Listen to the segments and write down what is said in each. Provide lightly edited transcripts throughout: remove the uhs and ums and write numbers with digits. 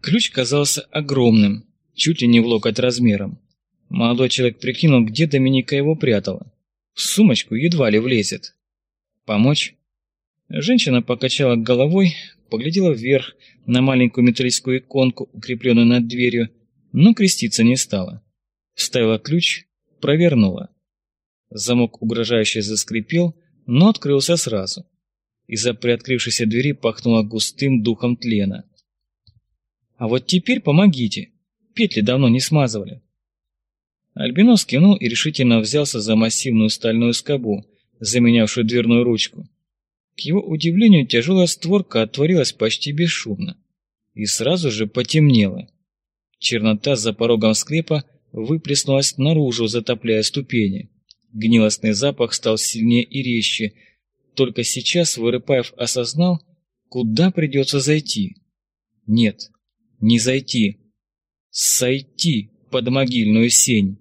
Ключ казался огромным, чуть ли не в локоть размером. Молодой человек прикинул, где Доминика его прятала. В сумочку едва ли влезет. Помочь? Женщина покачала головой, поглядела вверх на маленькую металлическую иконку, укрепленную над дверью, но креститься не стала. Вставила ключ, провернула. Замок угрожающе заскрипел, но открылся сразу. Из-за приоткрывшейся двери пахнуло густым духом тлена. «А вот теперь помогите, петли давно не смазывали». Альбинос кивнул и решительно взялся за массивную стальную скобу, заменявшую дверную ручку. К его удивлению, тяжелая створка отворилась почти бесшумно и сразу же потемнела. Чернота за порогом склепа выплеснулась наружу, затопляя ступени. Гнилостный запах стал сильнее и резче. Только сейчас Вырыпаев осознал, куда придется зайти. Нет, не зайти. Сойти под могильную сень.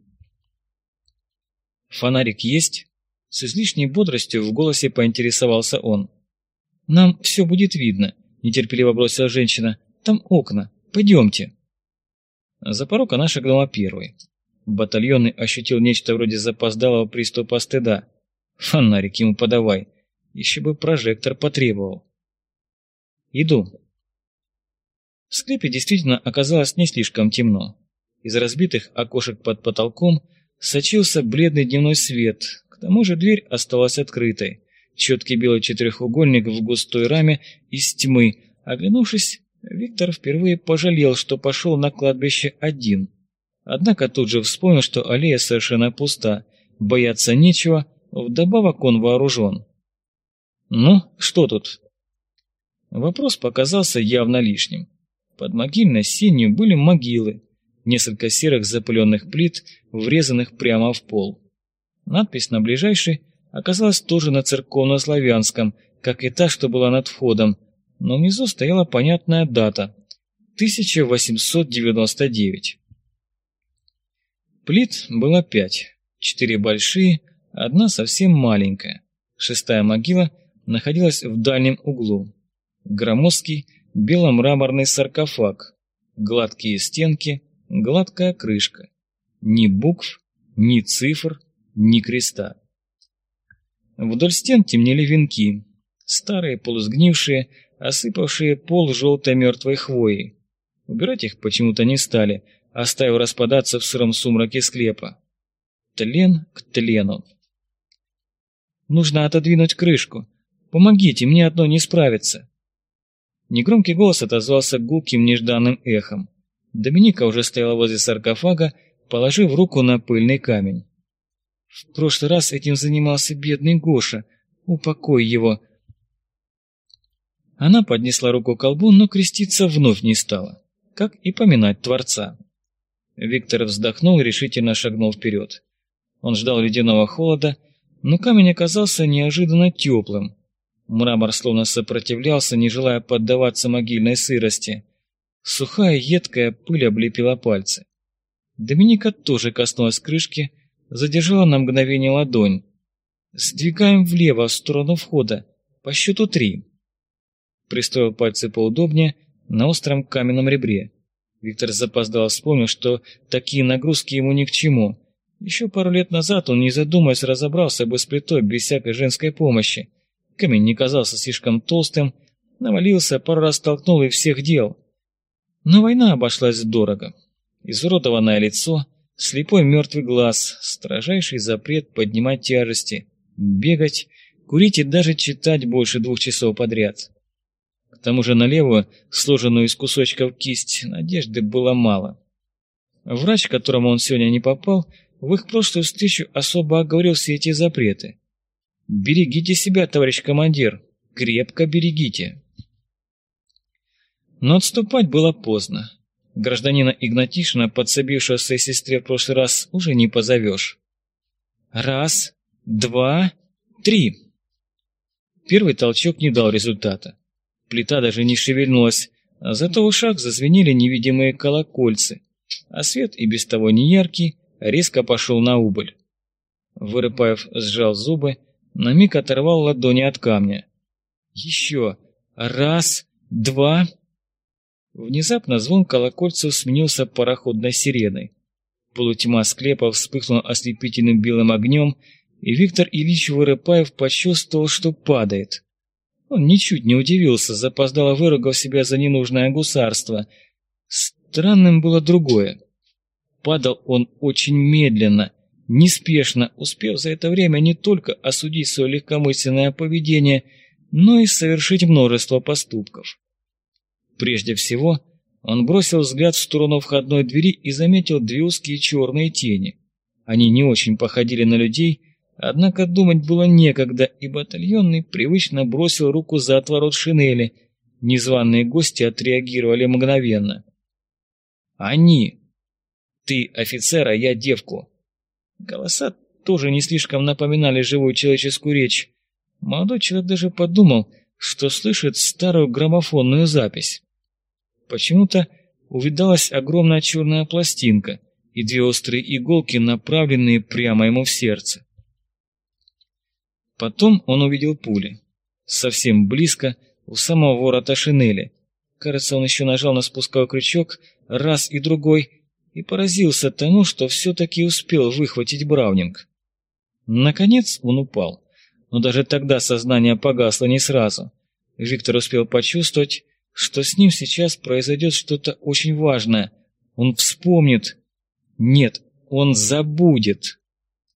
«Фонарик есть?» С излишней бодростью в голосе поинтересовался он. «Нам все будет видно», — нетерпеливо бросила женщина. «Там окна. Пойдемте». За порог она шагнула первой. Батальонный ощутил нечто вроде запоздалого приступа стыда. «Фонарик ему подавай. Еще бы прожектор потребовал». «Иду». В склепе действительно оказалось не слишком темно. Из разбитых окошек под потолком сочился бледный дневной свет, к тому же дверь осталась открытой. Четкий белый четырехугольник в густой раме из тьмы. Оглянувшись, Виктор впервые пожалел, что пошел на кладбище один. Однако тут же вспомнил, что аллея совершенно пуста, бояться нечего, вдобавок он вооружен. «Ну, что тут?» Вопрос показался явно лишним. Под могильной сенью были могилы, несколько серых запыленных плит, врезанных прямо в пол. Надпись на ближайшей оказалась тоже на церковно-славянском, как и та, что была над входом, но внизу стояла понятная дата – 1899. Плит было 5, 4 большие, одна совсем маленькая. 6-я могила находилась в дальнем углу. Громоздкий беломраморный саркофаг, гладкие стенки, гладкая крышка. Ни букв, ни цифр, ни креста. Вдоль стен темнели венки, старые, полусгнившие, осыпавшие пол желтой мертвой хвоей. Убирать их почему-то не стали, оставив распадаться в сыром сумраке склепа. Тлен к тлену. «Нужно отодвинуть крышку. Помогите, мне одно не справиться». Негромкий голос отозвался гулким нежданным эхом. Доминика уже стояла возле саркофага, положив руку на пыльный камень. «В прошлый раз этим занимался бедный Гоша. Упокой его». Она поднесла руку к колбу, но креститься вновь не стала, как и поминать Творца. Виктор вздохнул и решительно шагнул вперед. Он ждал ледяного холода, но камень оказался неожиданно теплым. Мрамор словно сопротивлялся, не желая поддаваться могильной сырости. Сухая едкая пыль облепила пальцы. Доминика тоже коснулась крышки, задержала на мгновение ладонь. «Сдвигаем влево, в сторону входа, по счету 3». Пристроил пальцы поудобнее на остром каменном ребре. Виктор запоздало вспомнил, что такие нагрузки ему ни к чему. Еще пару лет назад он, не задумываясь, разобрался бы с плитой без всякой женской помощи. Камень не казался слишком толстым, навалился, пару раз толкнул и всех дел. Но война обошлась дорого. Изуродованное лицо, слепой мертвый глаз, строжайший запрет поднимать тяжести, бегать, курить и даже читать больше 2 часов подряд. К тому же на левую, сложенную из кусочков кисть, надежды было мало. Врач, к которому он сегодня не попал, в их прошлую встречу особо оговорил все эти запреты. «Берегите себя, товарищ командир, крепко берегите». Но отступать было поздно. Гражданина Игнатишина, подсобившего своей сестре в прошлый раз, уже не позовешь. 1, 2, 3. Первый толчок не дал результата. Плита даже не шевельнулась, зато в ушах зазвенели невидимые колокольцы, а свет, и без того неяркий, резко пошел на убыль. Вырыпаев сжал зубы, на миг оторвал ладони от камня. Еще 1, 2. Внезапно звон колокольцев сменился пароходной сиреной. Полутьма склепа вспыхнула ослепительным белым огнем, и Виктор Ильич Вырыпаев почувствовал, что падает. Он ничуть не удивился, запоздало выругав себя за ненужное гусарство. Странным было другое. Падал он очень медленно, неспешно, успев за это время не только осудить свое легкомысленное поведение, но и совершить множество поступков. Прежде всего, он бросил взгляд в сторону входной двери и заметил две узкие черные тени. Они не очень походили на людей, однако думать было некогда, и батальонный привычно бросил руку за отворот шинели. Незваные гости отреагировали мгновенно. «Они! Ты офицер, а я девку!» Голоса тоже не слишком напоминали живую человеческую речь. Молодой человек даже подумал, что слышит старую граммофонную запись. Почему-то увидалась огромная черная пластинка и две острые иголки, направленные прямо ему в сердце. Потом он увидел пули. Совсем близко, у самого ворота шинели. Кажется, он еще нажал на спусковой крючок раз и другой и поразился тому, что все-таки успел выхватить Браунинг. Наконец он упал, но даже тогда сознание погасло не сразу. Виктор успел почувствовать, что с ним сейчас произойдет что-то очень важное. Он вспомнит. Нет, он забудет.